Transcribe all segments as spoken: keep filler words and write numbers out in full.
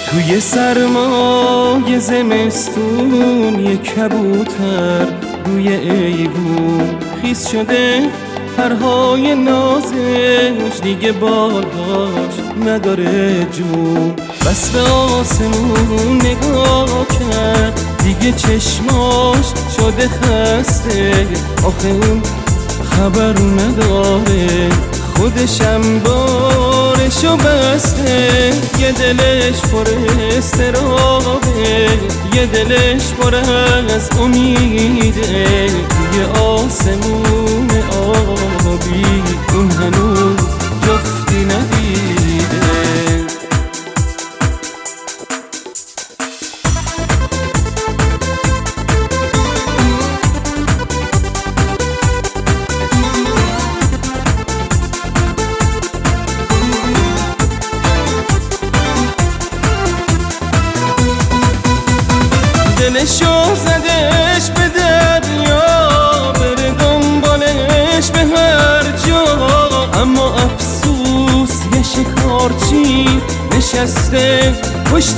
توی سرمای زمستون یه کبوتر روی ایوون خیس شده، پرهای نازش دیگه بالهاش نداره جون. بس به آسمون نگاه کرد دیگه چشماش شده خسته، آخه اون خبر نداره خودشم بارشو بسته. یه دلش پر استرابه، یه دلش پر از امیده، توی آسمون آبی اون هنوز جفتی ندیده. دلشو زدش به دریا، بره دنبالش به هر جا، اما افسوس یه شکارچی نشسته پشت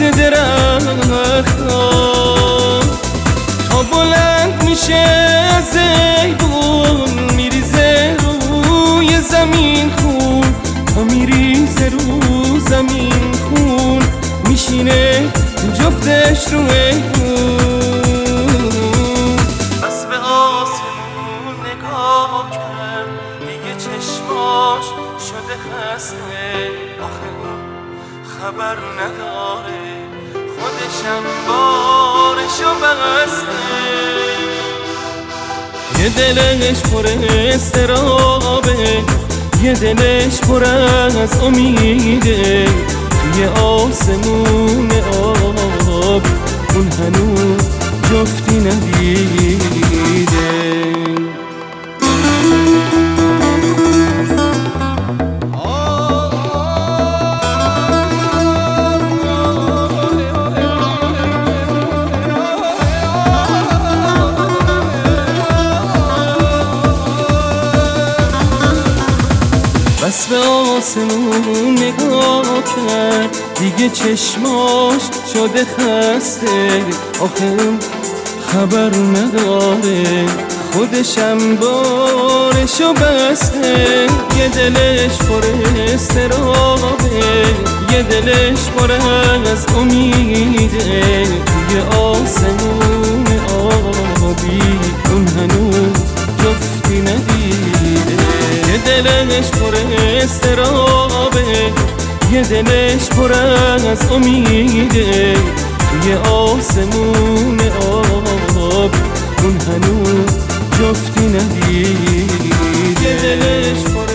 درخت‌ها. تا بلند میشه از ایوون میریزه روی زمین خون، تا میریزه رو زمین خون میشینه جفتش رو ایوون. بس به آسمون نگاه کرد دیگه چشماش شده خسته، آخه اون خبر نداره خودشم بارشو بسته. یه دلش پر استرابه، یه دلش پر از امیده، توی آسمون آب اون هنوز جفتی ندیده. بس به آسمون نگاه کرد دیگه چشماش شده خسته، آخه اون خبر نداره خودشم بارشو بسته. یه دلش پر استرابه، یه دلش پر از امیده، توی آسمون آبی اون هنوز جفتی ندیده. یه دلش پر استرابه، یه دلش پر از امیده، توی آسمون آب اون هنوز جفتی ندیده. یه دلش پر